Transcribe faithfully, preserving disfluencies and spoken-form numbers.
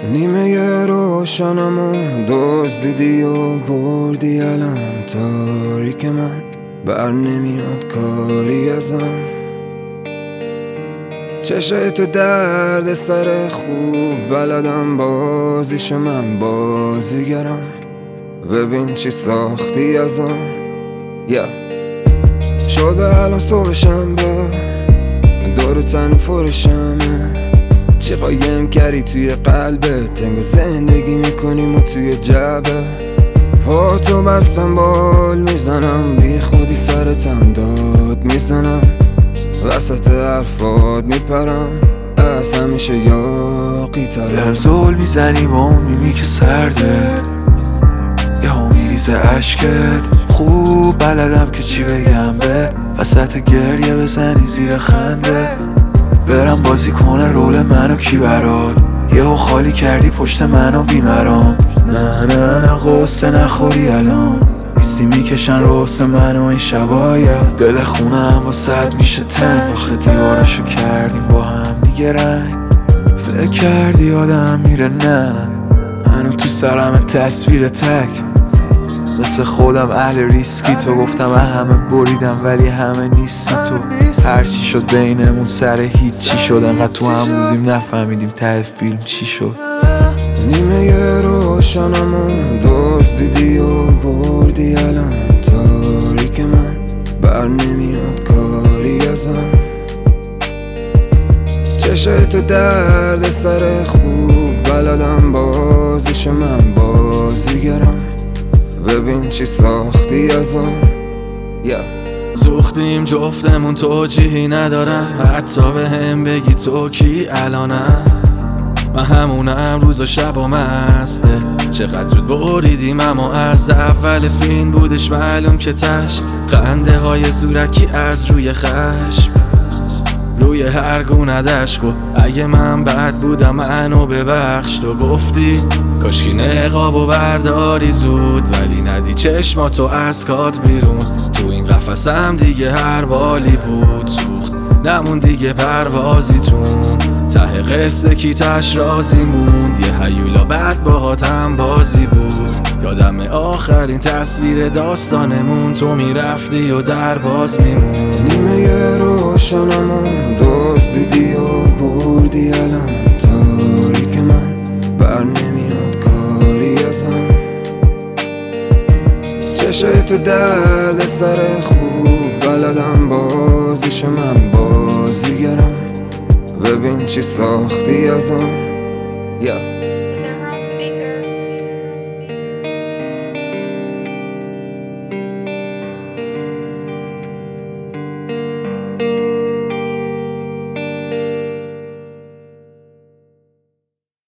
نیمه روشنمو دزدیدی و بردی الان تاریک من بر نمیاد کاری ازم. چشای تو درد سر خوب بلدم بازیشو من بازیگرم. ببین چی ساختی ازم yeah. شده الان صبح شنبه دور تن پرشمه. چه قایم کردی توی قلبت تنگ زندگی میکنیم و توی جبه. پا تو بستم بال میزنم بی خودی سرتم داد میزنم. وسط حرفات میپرم از همیشه یاقی ترم. بهم زول میزنی با اون میمی که سرده یه ها میریزه عشقت. خوب بلدم که چی بگم به وسط گریه بزنی زیر خنده. برم بازی کنه رول منو کی برات یه ها خالی کردی پشت منو بیمرام. نه نه نه قصه نخوری الان نیستی میکشن روست منو این شبایه. دل خونم با صد میشه تنگ آخه دیوارشو کردیم با هم دیگه رنگ. فکر کردی آدم میره نه منو تو سرم تصویر تک. مثل خودم اهل ریسکی تو گفتم همه بریدم ولی همه نیستی تو. هرچی شد بینمون سر هیچی شد انقدر تو هم بودیم نفهمیدیم ته فیلم چی شد. نیمه روشنمو دزدیدی و بردی الان تاریک من بر نمیاد کاری ازم. چشای تو درد سر خوب بلدم بازیشو من بازیگرم. ببین چی ساختی ازم yeah. زوختیم جفتمون توجیهی ندارم حتی به هم بگی تو کی الانم. من همونم روز و شب و مسته چقدر زود بریدیم اما از اول فیلم بودش معلوم که تش خنده های زورکی از روی خشم روی هر گونه دشکو. اگه من بد بودم منو ببخش تو گفتی کاشکی نقاب و برداری زود ولی ندی چشماتو از کات بیرون. تو این قفسم دیگه هر بالی بود سوخت نمون دیگه پروازیتون. ته قصه کی تش رازی موند یه هیولا بعد باهاتم بازی بود. یادم آخرین تصویر داستانمون تو میرفتی و در باز میمون. نیمه روشنمو دزدیدی و بردی الان تاریک من بر نمیاد کاری ازم. چشای تو درد سر خوب بلدم بازیشو من بازیگرم. ببین چی ساختی ازم yeah.